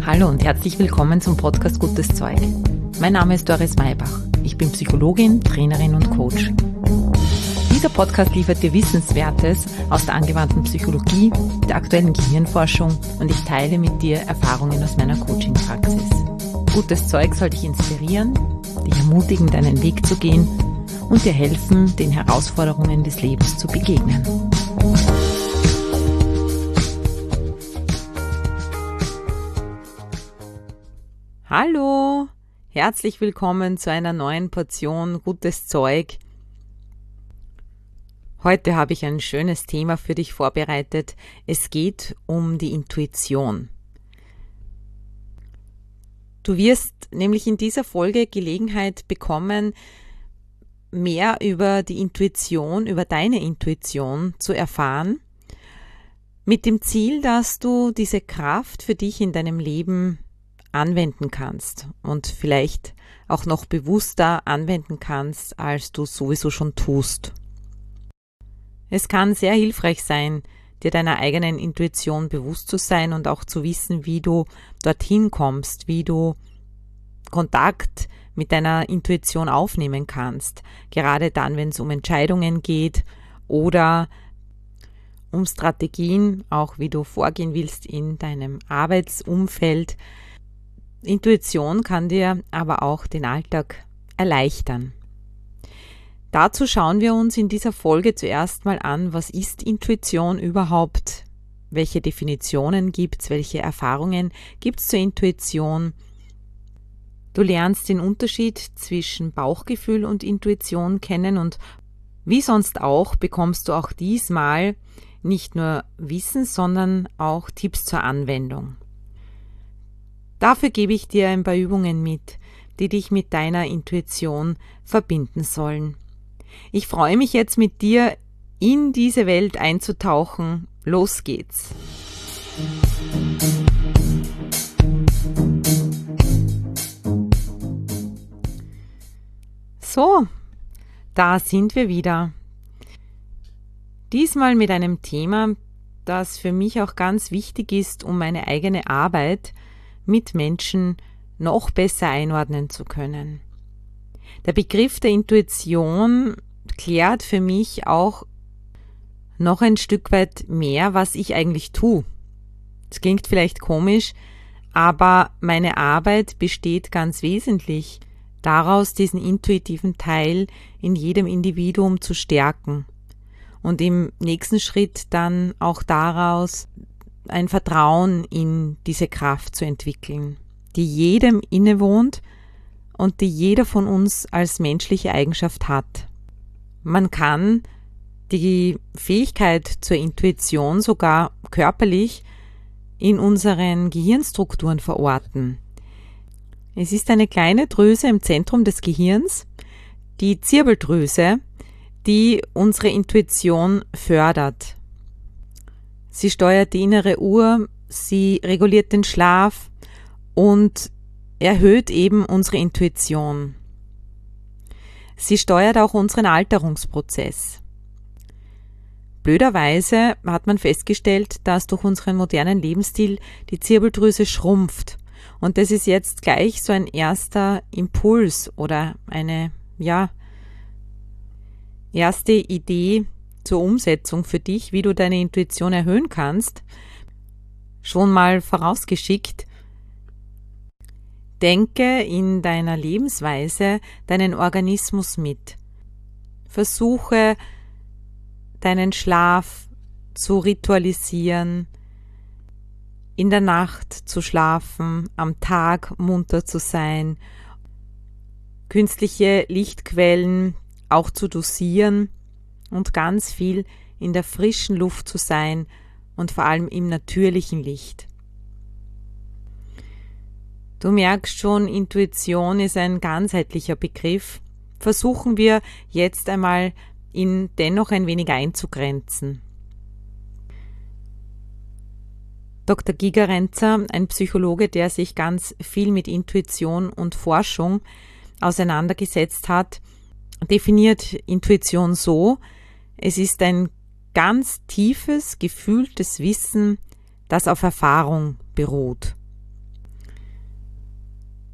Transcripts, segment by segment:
Hallo und herzlich willkommen zum Podcast Gutes Zeug. Mein Name ist Doris Maybach. Ich bin Psychologin, Trainerin und Coach. Dieser Podcast liefert dir Wissenswertes aus der angewandten Psychologie, der aktuellen Gehirnforschung und ich teile mit dir Erfahrungen aus meiner Coaching-Praxis. Gutes Zeug soll dich inspirieren, dich ermutigen, deinen Weg zu gehen und dir helfen, den Herausforderungen des Lebens zu begegnen. Hallo, herzlich willkommen zu einer neuen Portion Gutes Zeug. Heute habe ich ein schönes Thema für dich vorbereitet. Es geht um die Intuition. Du wirst nämlich in dieser Folge Gelegenheit bekommen, mehr über die Intuition, über deine Intuition zu erfahren, mit dem Ziel, dass du diese Kraft für dich in deinem Leben anwenden kannst und vielleicht auch noch bewusster anwenden kannst, als du sowieso schon tust. Es kann sehr hilfreich sein, dir deiner eigenen Intuition bewusst zu sein und auch zu wissen, wie du dorthin kommst, wie du Kontakt mit deiner Intuition aufnehmen kannst, gerade dann, wenn es um Entscheidungen geht oder um Strategien, auch wie du vorgehen willst in deinem Arbeitsumfeld. Intuition kann dir aber auch den Alltag erleichtern. Dazu schauen wir uns in dieser Folge zuerst mal an, was ist Intuition überhaupt? Welche Definitionen gibt es? Welche Erfahrungen gibt es zur Intuition? Du lernst den Unterschied zwischen Bauchgefühl und Intuition kennen und wie sonst auch bekommst du auch diesmal nicht nur Wissen, sondern auch Tipps zur Anwendung. Dafür gebe ich dir ein paar Übungen mit, die dich mit deiner Intuition verbinden sollen. Ich freue mich jetzt mit dir in diese Welt einzutauchen. Los geht's! So, da sind wir wieder. Diesmal mit einem Thema, das für mich auch ganz wichtig ist, um meine eigene Arbeit mit Menschen noch besser einordnen zu können. Der Begriff der Intuition klärt für mich auch noch ein Stück weit mehr, was ich eigentlich tue. Das klingt vielleicht komisch, aber meine Arbeit besteht ganz wesentlich daraus, diesen intuitiven Teil in jedem Individuum zu stärken und im nächsten Schritt dann auch daraus ein Vertrauen in diese Kraft zu entwickeln, die jedem innewohnt und die jeder von uns als menschliche Eigenschaft hat. Man kann die Fähigkeit zur Intuition sogar körperlich in unseren Gehirnstrukturen verorten. Es ist eine kleine Drüse im Zentrum des Gehirns, die Zirbeldrüse, die unsere Intuition fördert. Sie steuert die innere Uhr, sie reguliert den Schlaf und erhöht eben unsere Intuition. Sie steuert auch unseren Alterungsprozess. Blöderweise hat man festgestellt, dass durch unseren modernen Lebensstil die Zirbeldrüse schrumpft. Und das ist jetzt gleich so ein erster Impuls oder eine, erste Idee zur Umsetzung für dich, wie du deine Intuition erhöhen kannst. Schon mal vorausgeschickt, denke in deiner Lebensweise deinen Organismus mit. Versuche, deinen Schlaf zu ritualisieren, in der Nacht zu schlafen, am Tag munter zu sein, künstliche Lichtquellen auch zu dosieren und ganz viel in der frischen Luft zu sein und vor allem im natürlichen Licht. Du merkst schon, Intuition ist ein ganzheitlicher Begriff. Versuchen wir jetzt einmal, ihn dennoch ein wenig einzugrenzen. Dr. Gigerenzer, ein Psychologe, der sich ganz viel mit Intuition und Forschung auseinandergesetzt hat, definiert Intuition so: Es ist ein ganz tiefes, gefühltes Wissen, das auf Erfahrung beruht.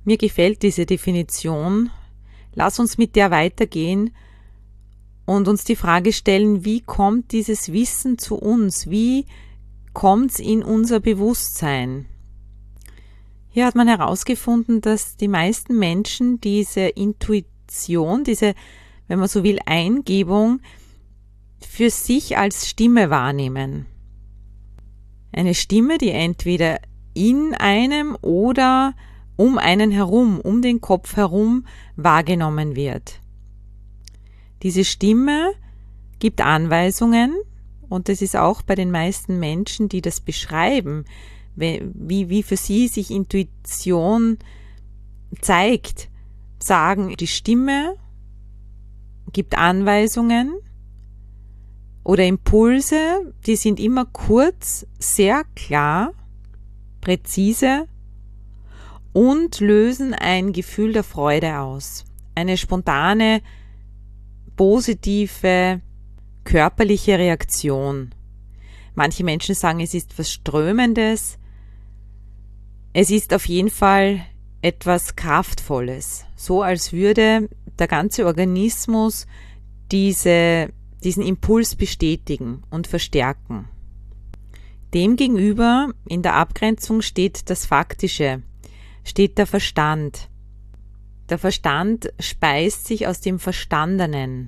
Mir gefällt diese Definition. Lass uns mit der weitergehen und uns die Frage stellen, wie kommt dieses Wissen zu uns? Wie kommt es in unser Bewusstsein? Hier hat man herausgefunden, dass die meisten Menschen diese Intuition, diese, wenn man so will, Eingebung für sich als Stimme wahrnehmen. Eine Stimme, die entweder in einem oder um einen herum, um den Kopf herum wahrgenommen wird. Diese Stimme gibt Anweisungen und das ist auch bei den meisten Menschen, die das beschreiben, wie für sie sich Intuition zeigt, sagen, die Stimme gibt Anweisungen oder Impulse, die sind immer kurz, sehr klar, präzise und lösen ein Gefühl der Freude aus. Eine spontane, positive, körperliche Reaktion. Manche Menschen sagen, es ist was Strömendes. Es ist auf jeden Fall etwas Kraftvolles. So als würde der ganze Organismus diesen Impuls bestätigen und verstärken. Demgegenüber in der Abgrenzung steht das Faktische, steht der Verstand. Der Verstand speist sich aus dem Verstandenen.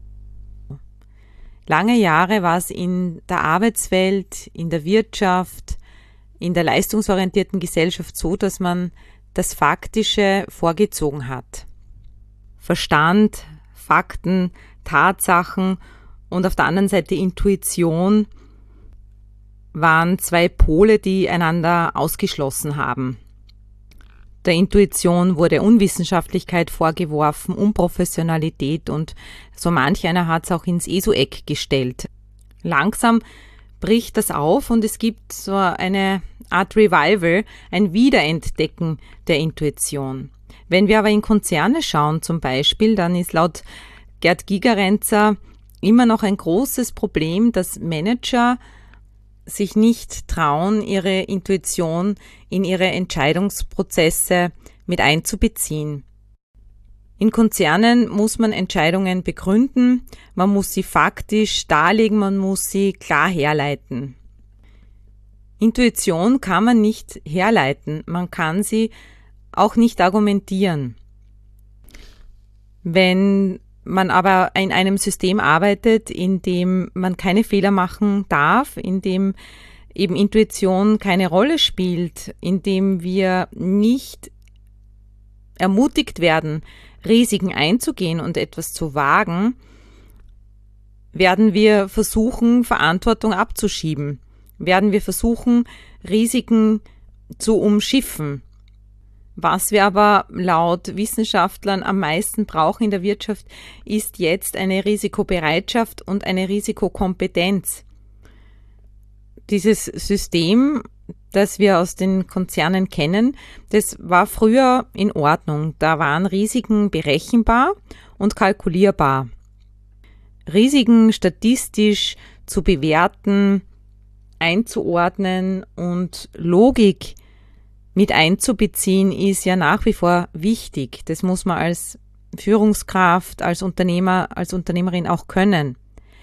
Lange Jahre war es in der Arbeitswelt, in der Wirtschaft, in der leistungsorientierten Gesellschaft so, dass man das Faktische vorgezogen hat. Verstand, Fakten, Tatsachen und auf der anderen Seite Intuition waren zwei Pole, die einander ausgeschlossen haben. Der Intuition wurde Unwissenschaftlichkeit vorgeworfen, Unprofessionalität und so manch einer hat es auch ins ESO-Eck gestellt. Langsam bricht das auf und es gibt so eine Art Revival, ein Wiederentdecken der Intuition. Wenn wir aber in Konzerne schauen zum Beispiel, dann ist laut Gerd Gigerenzer immer noch ein großes Problem, dass Manager sich nicht trauen, ihre Intuition in ihre Entscheidungsprozesse mit einzubeziehen. In Konzernen muss man Entscheidungen begründen, man muss sie faktisch darlegen, man muss sie klar herleiten. Intuition kann man nicht herleiten, man kann sie auch nicht argumentieren. Wenn man aber in einem System arbeitet, in dem man keine Fehler machen darf, in dem eben Intuition keine Rolle spielt, in dem wir nicht ermutigt werden, Risiken einzugehen und etwas zu wagen, werden wir versuchen, Verantwortung abzuschieben, werden wir versuchen, Risiken zu umschiffen. Was wir aber laut Wissenschaftlern am meisten brauchen in der Wirtschaft, ist jetzt eine Risikobereitschaft und eine Risikokompetenz. Dieses System, das wir aus den Konzernen kennen, das war früher in Ordnung. Da waren Risiken berechenbar und kalkulierbar. Risiken statistisch zu bewerten, einzuordnen und Logik mit einzubeziehen, ist ja nach wie vor wichtig. Das muss man als Führungskraft, als Unternehmer, als Unternehmerin auch können.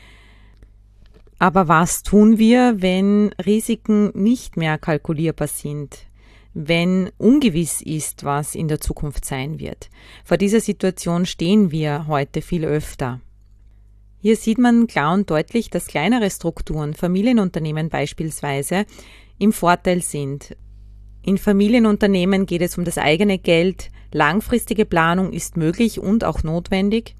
Aber was tun wir, wenn Risiken nicht mehr kalkulierbar sind? Wenn ungewiss ist, was in der Zukunft sein wird? Vor dieser Situation stehen wir heute viel öfter. Hier sieht man klar und deutlich, dass kleinere Strukturen, Familienunternehmen beispielsweise, im Vorteil sind. In Familienunternehmen geht es um das eigene Geld, langfristige Planung ist möglich und auch notwendig.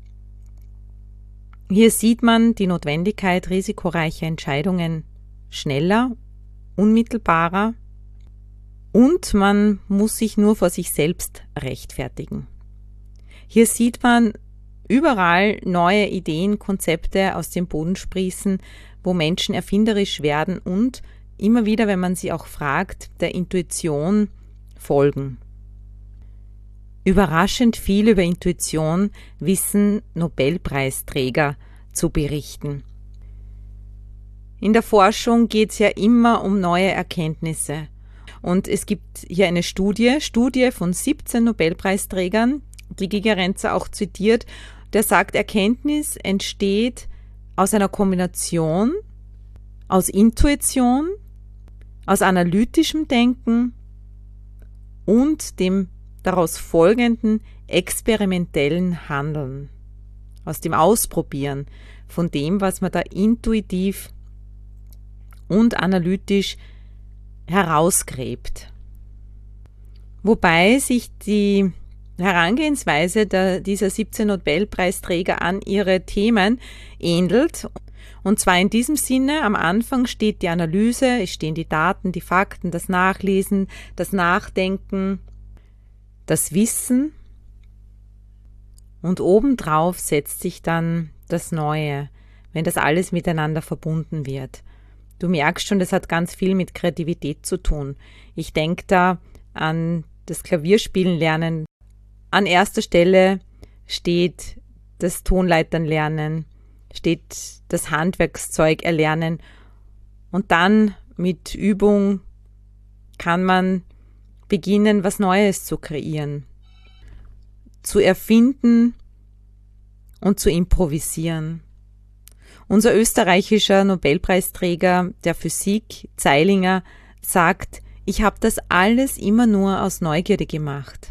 Hier sieht man die Notwendigkeit risikoreicher Entscheidungen schneller, unmittelbarer und man muss sich nur vor sich selbst rechtfertigen. Hier sieht man überall neue Ideen, Konzepte aus dem Boden sprießen, wo Menschen erfinderisch werden und immer wieder, wenn man sie auch fragt, der Intuition folgen. Überraschend viel über Intuition wissen Nobelpreisträger zu berichten. In der Forschung geht es ja immer um neue Erkenntnisse. Und es gibt hier eine Studie von 17 Nobelpreisträgern, die Gigerenzer auch zitiert, der sagt, Erkenntnis entsteht aus einer Kombination aus Intuition, aus analytischem Denken und dem daraus folgenden experimentellen Handeln, aus dem Ausprobieren von dem, was man da intuitiv und analytisch herausgräbt. Wobei sich die Herangehensweise dieser 17 Nobelpreisträger an ihre Themen ähnelt. Und zwar in diesem Sinne, am Anfang steht die Analyse, es stehen die Daten, die Fakten, das Nachlesen, das Nachdenken, das Wissen und obendrauf setzt sich dann das Neue, wenn das alles miteinander verbunden wird. Du merkst schon, das hat ganz viel mit Kreativität zu tun. Ich denke da an das Klavierspielen lernen. An erster Stelle steht das Tonleitern lernen, steht das Handwerkszeug erlernen und dann mit Übung kann man beginnen, was Neues zu kreieren, zu erfinden und zu improvisieren. Unser österreichischer Nobelpreisträger der Physik, Zeilinger, sagt, ich habe das alles immer nur aus Neugierde gemacht.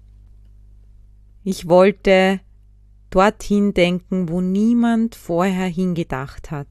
Ich wollte dorthin denken, wo niemand vorher hingedacht hat.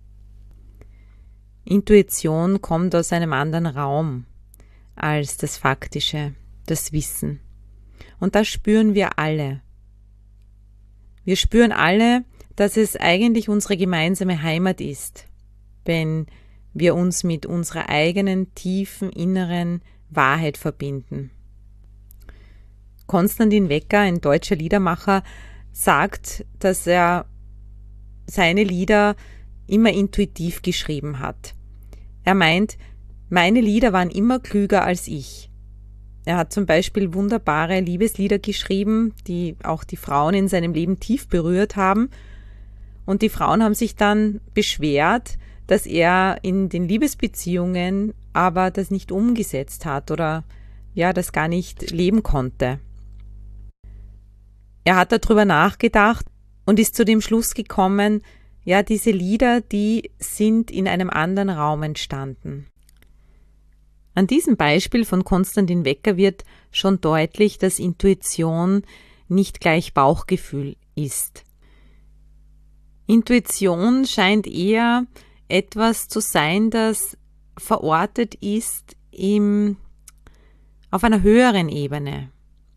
Intuition kommt aus einem anderen Raum als das Faktische, das Wissen. Und das spüren wir alle. Wir spüren alle, dass es eigentlich unsere gemeinsame Heimat ist, wenn wir uns mit unserer eigenen tiefen inneren Wahrheit verbinden. Konstantin Wecker, ein deutscher Liedermacher, sagt, dass er seine Lieder immer intuitiv geschrieben hat. Er meint, meine Lieder waren immer klüger als ich. Er hat zum Beispiel wunderbare Liebeslieder geschrieben, die auch die Frauen in seinem Leben tief berührt haben. Und die Frauen haben sich dann beschwert, dass er in den Liebesbeziehungen aber das nicht umgesetzt hat oder ja, das gar nicht leben konnte. Er hat darüber nachgedacht und ist zu dem Schluss gekommen, ja, diese Lieder, die sind in einem anderen Raum entstanden. An diesem Beispiel von Konstantin Wecker wird schon deutlich, dass Intuition nicht gleich Bauchgefühl ist. Intuition scheint eher etwas zu sein, das verortet ist auf einer höheren Ebene.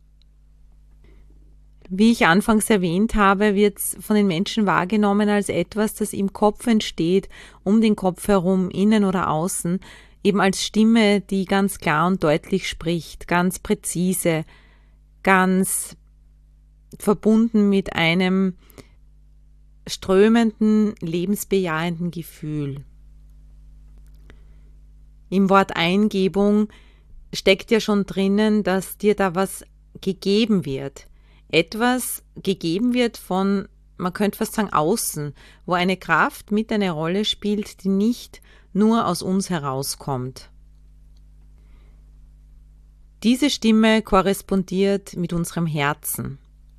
Wie ich anfangs erwähnt habe, wird es von den Menschen wahrgenommen als etwas, das im Kopf entsteht, um den Kopf herum, innen oder außen, eben als Stimme, die ganz klar und deutlich spricht, ganz präzise, ganz verbunden mit einem strömenden, lebensbejahenden Gefühl. Im Wort Eingebung steckt ja schon drinnen, dass dir da was gegeben wird. Etwas gegeben wird von, man könnte fast sagen, außen, wo eine Kraft mit eine Rolle spielt, die nicht nur aus uns herauskommt. Diese Stimme korrespondiert mit unserem Herzen.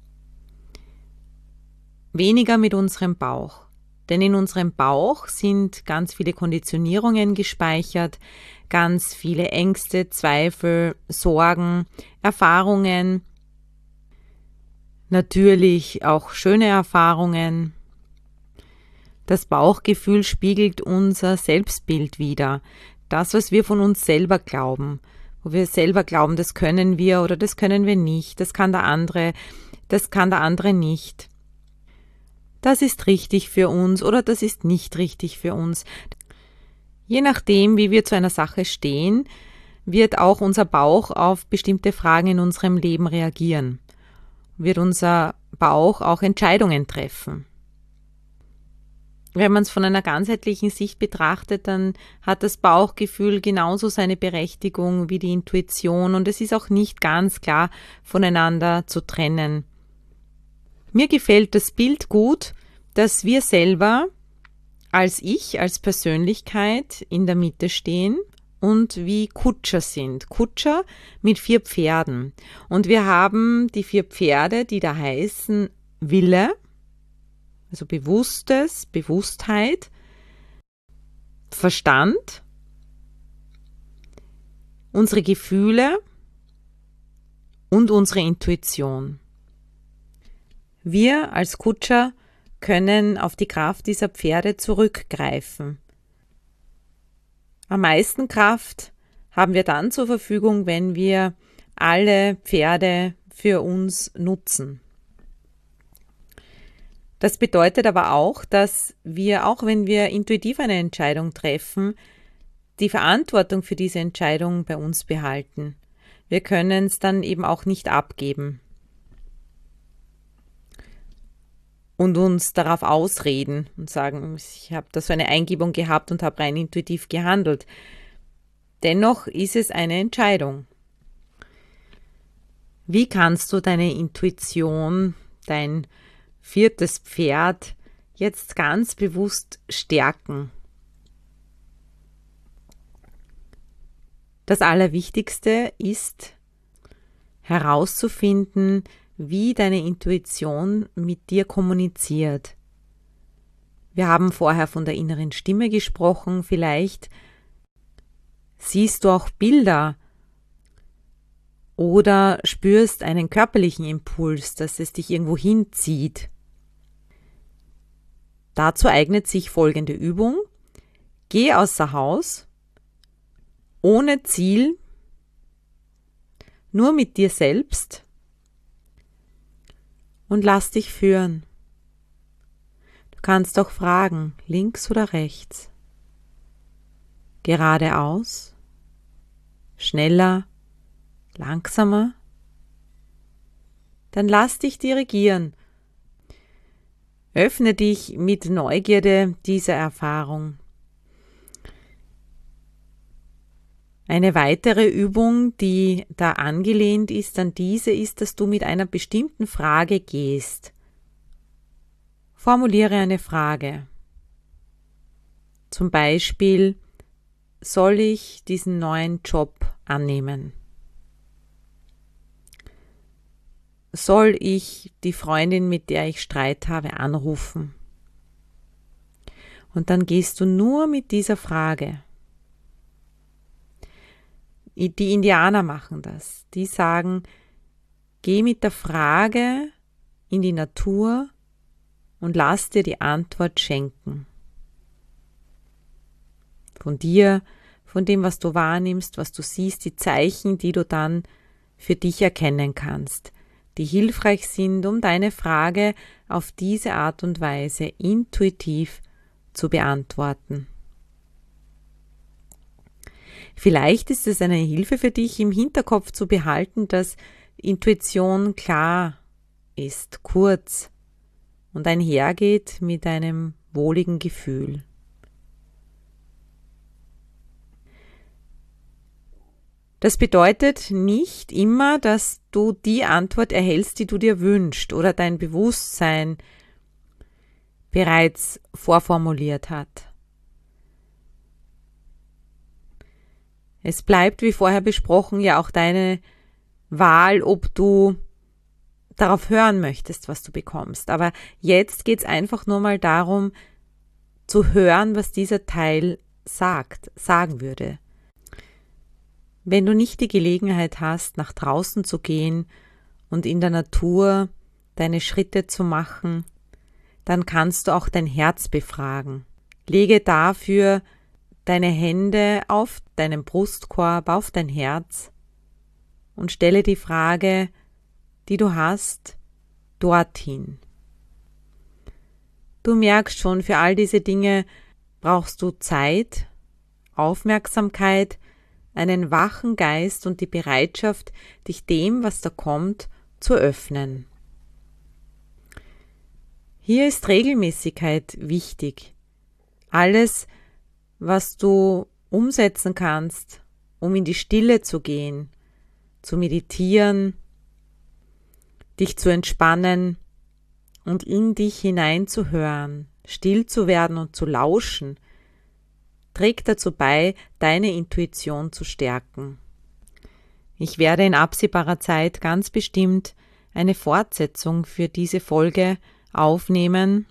Weniger mit unserem Bauch. Denn in unserem Bauch sind ganz viele Konditionierungen gespeichert, ganz viele Ängste, Zweifel, Sorgen, Erfahrungen, natürlich auch schöne Erfahrungen. Das Bauchgefühl spiegelt unser Selbstbild wider. Das, was wir von uns selber glauben. Wo wir selber glauben, das können wir oder das können wir nicht. Das kann der andere nicht. Das ist richtig für uns oder das ist nicht richtig für uns. Je nachdem, wie wir zu einer Sache stehen, wird auch unser Bauch auf bestimmte Fragen in unserem Leben reagieren. Wird unser Bauch auch Entscheidungen treffen. Wenn man es von einer ganzheitlichen Sicht betrachtet, dann hat das Bauchgefühl genauso seine Berechtigung wie die Intuition und es ist auch nicht ganz klar voneinander zu trennen. Mir gefällt das Bild gut, dass wir selber als Ich, als Persönlichkeit in der Mitte stehen und wie Kutscher sind. Kutscher mit 4 Pferden. Und wir haben die 4 Pferde, die da heißen Wille, also Bewusstheit, Verstand, unsere Gefühle und unsere Intuition. Wir als Kutscher können auf die Kraft dieser Pferde zurückgreifen. Am meisten Kraft haben wir dann zur Verfügung, wenn wir alle Pferde für uns nutzen. Das bedeutet aber auch, dass wir, auch wenn wir intuitiv eine Entscheidung treffen, die Verantwortung für diese Entscheidung bei uns behalten. Wir können es dann eben auch nicht abgeben und uns darauf ausreden und sagen, ich habe da so eine Eingebung gehabt und habe rein intuitiv gehandelt. Dennoch ist es eine Entscheidung. Wie kannst du deine Intuition, dein 4. Pferd jetzt ganz bewusst stärken? Das Allerwichtigste ist herauszufinden, wie deine Intuition mit dir kommuniziert. Wir haben vorher von der inneren Stimme gesprochen, vielleicht siehst du auch Bilder oder spürst einen körperlichen Impuls, dass es dich irgendwo hinzieht. Dazu eignet sich folgende Übung. Geh außer Haus, ohne Ziel, nur mit dir selbst und lass dich führen. Du kannst auch fragen, links oder rechts, geradeaus, schneller, langsamer. Dann lass dich dirigieren. Öffne dich mit Neugierde dieser Erfahrung. Eine weitere Übung, die da angelehnt ist an diese, ist, dass du mit einer bestimmten Frage gehst. Formuliere eine Frage. Zum Beispiel, soll ich diesen neuen Job annehmen? Soll ich die Freundin, mit der ich Streit habe, anrufen? Und dann gehst du nur mit dieser Frage. Die Indianer machen das. Die sagen, geh mit der Frage in die Natur und lass dir die Antwort schenken. Von dir, von dem, was du wahrnimmst, was du siehst, die Zeichen, die du dann für dich erkennen kannst, die hilfreich sind, um deine Frage auf diese Art und Weise intuitiv zu beantworten. Vielleicht ist es eine Hilfe für dich, im Hinterkopf zu behalten, dass Intuition klar ist, kurz und einhergeht mit einem wohligen Gefühl. Das bedeutet nicht immer, dass du die Antwort erhältst, die du dir wünschst oder dein Bewusstsein bereits vorformuliert hat. Es bleibt, wie vorher besprochen, ja auch deine Wahl, ob du darauf hören möchtest, was du bekommst. Aber jetzt geht es einfach nur mal darum, zu hören, was dieser Teil sagen würde. Wenn du nicht die Gelegenheit hast, nach draußen zu gehen und in der Natur deine Schritte zu machen, dann kannst du auch dein Herz befragen. Lege dafür deine Hände auf deinen Brustkorb, auf dein Herz und stelle die Frage, die du hast, dorthin. Du merkst schon, für all diese Dinge brauchst du Zeit, Aufmerksamkeit, einen wachen Geist und die Bereitschaft, dich dem, was da kommt, zu öffnen. Hier ist Regelmäßigkeit wichtig. Alles, was du umsetzen kannst, um in die Stille zu gehen, zu meditieren, dich zu entspannen und in dich hineinzuhören, still zu werden und zu lauschen, trägt dazu bei, deine Intuition zu stärken. Ich werde in absehbarer Zeit ganz bestimmt eine Fortsetzung für diese Folge aufnehmen.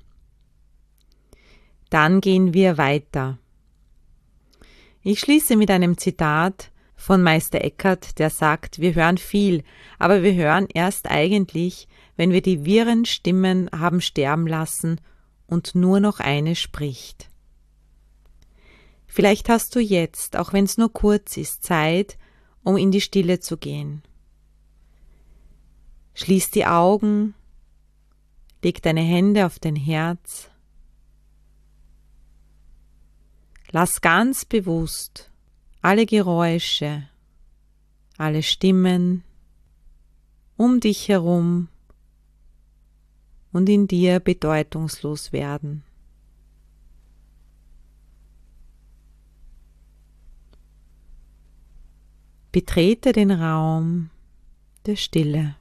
Dann gehen wir weiter. Ich schließe mit einem Zitat von Meister Eckhart, der sagt, wir hören viel, aber wir hören erst eigentlich, wenn wir die wirren Stimmen haben sterben lassen und nur noch eine spricht. Vielleicht hast du jetzt, auch wenn es nur kurz ist, Zeit, um in die Stille zu gehen. Schließ die Augen, leg deine Hände auf dein Herz. Lass ganz bewusst alle Geräusche, alle Stimmen um dich herum und in dir bedeutungslos werden. Betrete den Raum der Stille.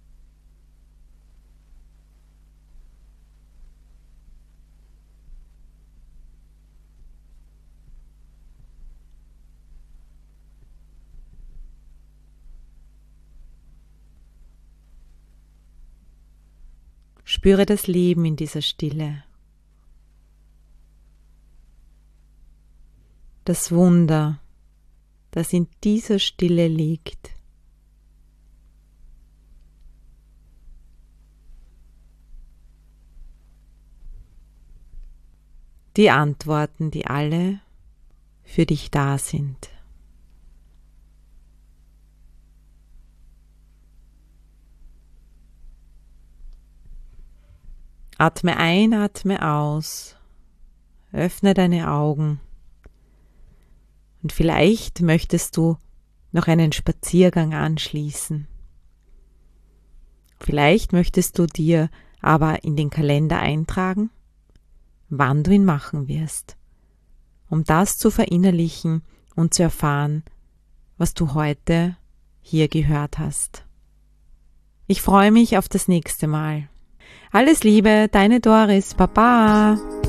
Spüre das Leben in dieser Stille. Das Wunder, das in dieser Stille liegt. Die Antworten, die alle für dich da sind. Atme ein, atme aus, öffne deine Augen und vielleicht möchtest du noch einen Spaziergang anschließen. Vielleicht möchtest du dir aber in den Kalender eintragen, wann du ihn machen wirst, um das zu verinnerlichen und zu erfahren, was du heute hier gehört hast. Ich freue mich auf das nächste Mal. Alles Liebe, deine Doris, Baba!